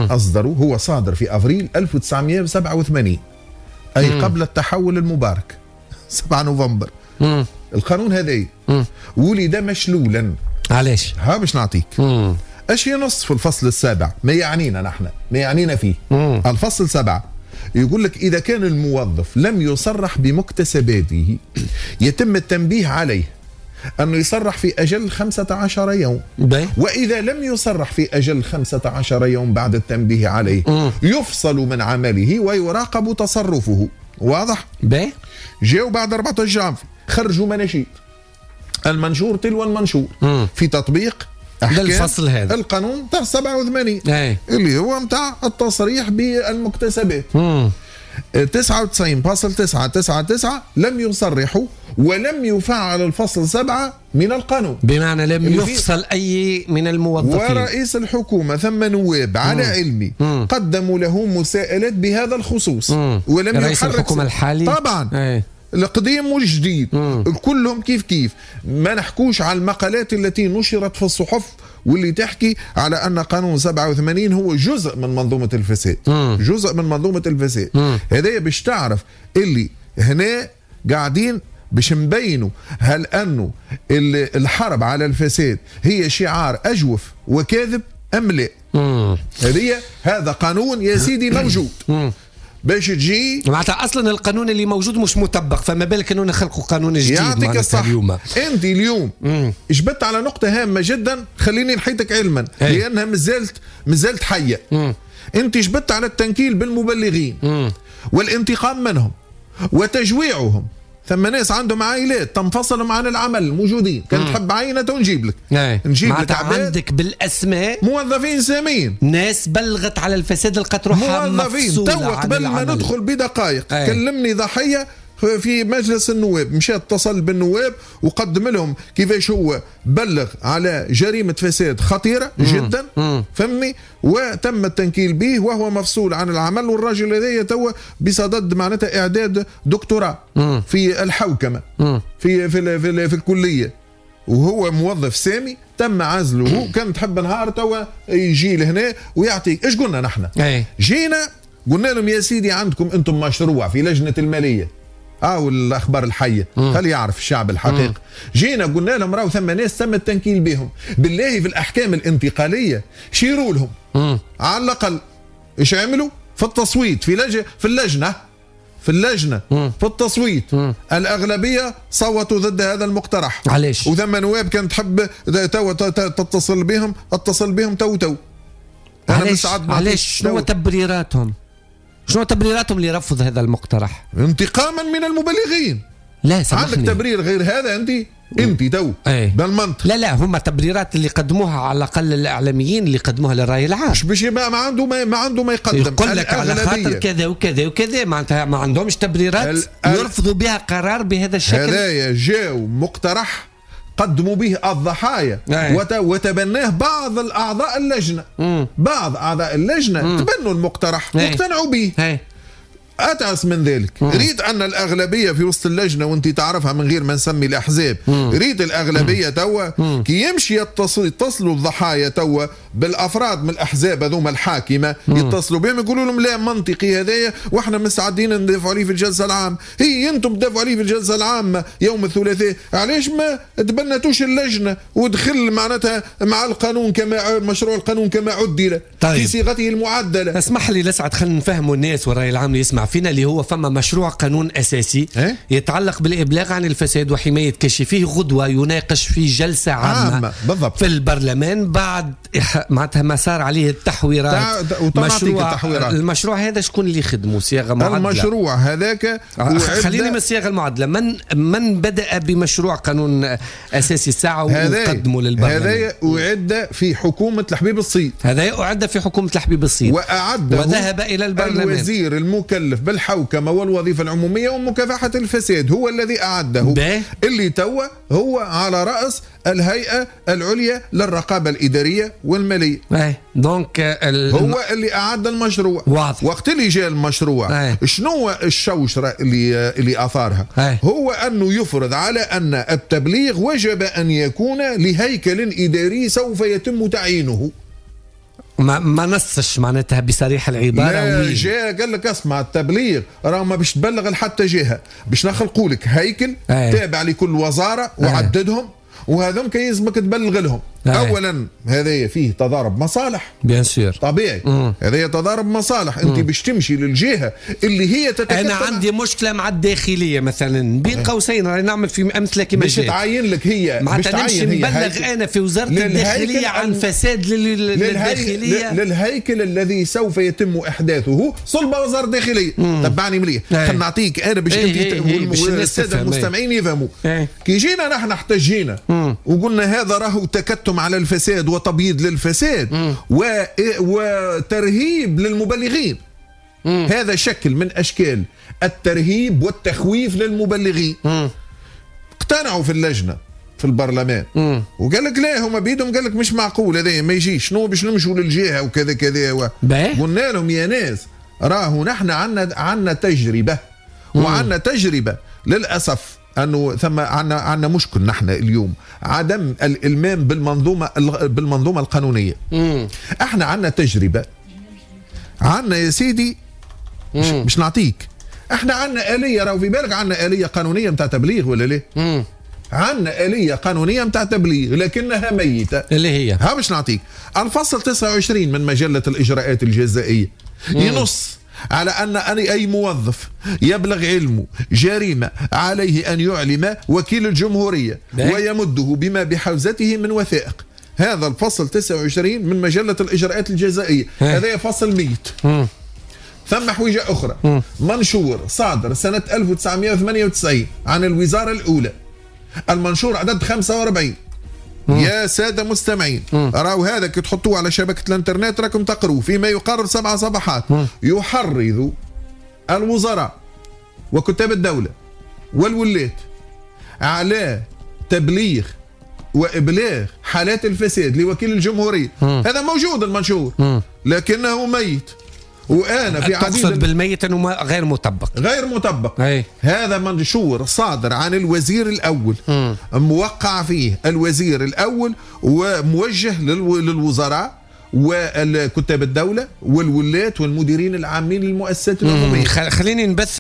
أصدروا، هو صادر في أفريل 1987 أي قبل التحول المبارك 7 نوفمبر. القانون هذا ولد مشلولا. علاش؟ ها باش نعطيك ايش ينص في الفصل السابع ما يعنينا نحن، ما يعنينا فيه. الفصل 7 يقول لك إذا كان الموظف لم يصرح بمكتسباته يتم التنبيه عليه أنه يصرح في أجل 15 يوم. وإذا لم يصرح في أجل 15 يوم بعد التنبيه عليه يفصل من عمله ويراقب تصرفه. واضح؟ جاءوا بعد 14 جانفي خرجوا مناشير المنشور تلو المنشور في تطبيق أحكام الفصل هذا القانون تاع 87 اللي هو متاع التصريح بالمكتسبات. 99.999 لم يصرحوا ولم يفعل الفصل 7 من القانون، بمعنى لم يفصل أي من الموظفين. ورئيس الحكومة ثم نواب على علمي قدموا له مساءلات بهذا الخصوص ولم رئيس الحكومة الحالي طبعا القديم والجديد كلهم كيف ما نحكوش على المقالات التي نشرت في الصحف واللي تحكي على أن قانون 87 هو جزء من منظومة الفساد. جزء من منظومة الفساد. هذا باش تعرف اللي هنا قاعدين باش نبينوا هل أنه الحرب على الفساد هي شعار أجوف وكاذب أم لا. هذا قانون يا سيدي موجود باش تجي معناتها اصلا القانون اللي موجود مش مطبق، فما بالك انه نخلقوا قانون جديد. يعطيك الصح. انت اليوم جبت على نقطه هامه جدا، خليني نحيتك علما لانها مازالت حيه. انت جبت على التنكيل بالمبلغين والانتقام منهم وتجويعهم. ثم ناس عندهم عائلات تنفصلوا عن العمل موجودين، كان تحب عينة ونجيب لك نجيب لك عندك بالاسماء موظفين سامين، ناس بلغت على الفساد لقد روحها موظفين. تو قبل ما ندخل بدقائق كلمني ضحية في مجلس النواب، مشى اتصل بالنواب وقدم لهم كيفاش هو بلغ على جريمة فساد خطيرة جدا فهمني، وتم التنكيل به وهو مفصول عن العمل. والراجل هذايا توا بصدد معناتها إعداد دكتوراه في الحوكمة في الكلية، وهو موظف سامي تم عزله. كان تحب نهار توا يجي لهنا ويعطيك ايش قلنا نحن؟ جينا قلنا لهم يا سيدي عندكم انتم مشروع في لجنة المالية والأخبار الحية، خلي يعرف الشعب الحقيقة. جينا قلنا لهم راهو ثم ناس تم التنكيل بهم بالله في الأحكام الانتقالية شيروا لهم على الأقل إيش عملوا في التصويت في اللجنة في التصويت الأغلبية صوتوا ضد هذا المقترح. علاش؟ وثم نواب كانت تحب تتصل بهم تو علاش؟ شنو تبريراتهم؟ شنو تبريراتهم لرفض هذا المقترح؟ انتقاما من المبلغين. لا سامحني، عندك تبرير غير هذا انت تو بالمنطق؟ لا هم تبريرات اللي قدموها على الاقل الاعلاميين اللي قدموها للراي العام. مش باش ما عنده ما يقدم، يقول لك على خاطر كذا وكذا وكذا، معناتها ما عندهمش تبريرات يرفضوا بها قرار بهذا الشكل. هذايا جاو مقترح قدموا به الضحايا وتبناه بعض الأعضاء اللجنة. بعض أعضاء اللجنة تبنوا المقترح واقتنعوا به. أتعس من ذلك ريد أن الأغلبية في وسط اللجنة، وانت تعرفها من غير ما نسمي الأحزاب، ريد الأغلبية توا كي يمشي يتصلوا الضحايا توا بالأفراد من الأحزاب هذوما الحاكمة، يتصلوا بهم يقولوا لهم لا منطقي هذايا واحنا مستعدين ندافعوا عليه في الجلسة العامة. هي انتم تدافعوا عليه في الجلسة العامة يوم الثلاثاء، علاش ما تبنتوش اللجنة ودخل معناتها مع القانون كما مشروع القانون كما عدل في صيغته المعدلة؟ اسمح لي لسعد خلينا نفهموا الناس والرأي العام اللي يسمع فينا اللي هو فما مشروع قانون أساسي يتعلق بالإبلاغ عن الفساد وحماية كاشفيه غدوة يناقش في جلسة عامة في البرلمان بعد معناتها ما صار عليه التحويرات. المشروع هذا شكون اللي خدمه؟ صياغة معدلة. المشروع هذاك خليني من الصياغة المعدلة. من بدأ بمشروع قانون أساسي الساعة وقدمه للبرلمان؟ هذا أعد في حكومة الحبيب الصيد. وأعده وذهب إلى البرلمان. الوزير المكلف بالحوكمة والوظيفة العمومية ومكافحة الفساد هو الذي أعده، اللي توا هو على رأس الهيئة العليا للرقابة الإدارية والمالية. دونك هو اللي أعد المشروع. واضح. وقت اللي جاء المشروع شنو الشوشرة اللي أثارها؟ هو أنه يفرض على أن التبليغ وجب أن يكون لهيكل إداري سوف يتم تعيينه. ما نصش معناتها بصريح العباره. جاء قال لك اسمع التبليغ راه ما باش تبلغ لحتى جهه، باش نخلقوا لك هيكل تابع لكل وزاره وعددهم، وهذم يلزمك تبلغ لهم. اولا هذا فيه تضارب مصالح بيان سور طبيعي. هذا تضارب مصالح. انت باش تمشي للجهه اللي هي انا عندي مشكله مع الداخليه مثلا بين قوسين راني نعمل في امثله كما باش تعين لك هي معناتها نمشي نبلغ انا في وزاره الداخليه عن فساد للداخليه للهيكل الذي سوف يتم احداثه صلب وزاره الداخليه. تبعني مليح خلينا نعطيك انا باش انت والساده المستمعين يفهموا. كي جينا نحن احتجينا وقلنا هذا راهو تكتم على الفساد وتبييض للفساد وترهيب للمبلغين. هذا شكل من أشكال الترهيب والتخويف للمبلغين. اقتنعوا في اللجنة في البرلمان وقال لك لا هما بيدهم، قال لك مش معقول هذا ما يجيش، شنو باش نمشوا للجهة وكذا كذا قلنا لهم يا ناس راهو نحن عنا تجربة وعنا تجربة للأسف أنه ثم عنا مشكل نحن اليوم عدم الإلمام بالمنظومة القانونية. احنا عنا تجربة، عنا يا سيدي مش نعطيك، احنا عنا آلية، راهو في بالك عنا آلية قانونية متاع تبليغ ولا ليه؟ عنا آلية قانونية متاع تبليغ لكنها ميتة اللي هي مش نعطيك. الفصل 29 من مجلة الإجراءات الجزائية ينص على أن أي موظف يبلغ علمه جريمة عليه أن يعلم وكيل الجمهورية ويمده بما بحوزته من وثائق. هذا الفصل 29 من مجلة الإجراءات الجزائية. هذا فصل ميت. ثم حويجة أخرى منشور صادر سنة 1998 عن الوزارة الأولى، المنشور عدد 45. يا سادة مستمعين راو هذا كي تحطوه على شبكة الانترنت راكم تقروا فيما يقارب 7 صفحات. يحرض الوزراء وكتاب الدولة والولاة على تبليغ وإبلاغ حالات الفساد لوكيل الجمهورية. هذا موجود المنشور لكنه ميت. وأنا في عديد تقصد بالميت أنه غير مطبق. هذا منشور صادر عن الوزير الأول موقع فيه الوزير الأول وموجه للوزراء وكتاب الدولة والولاة والمديرين العامين للمؤسسات العمومية. خليني نبث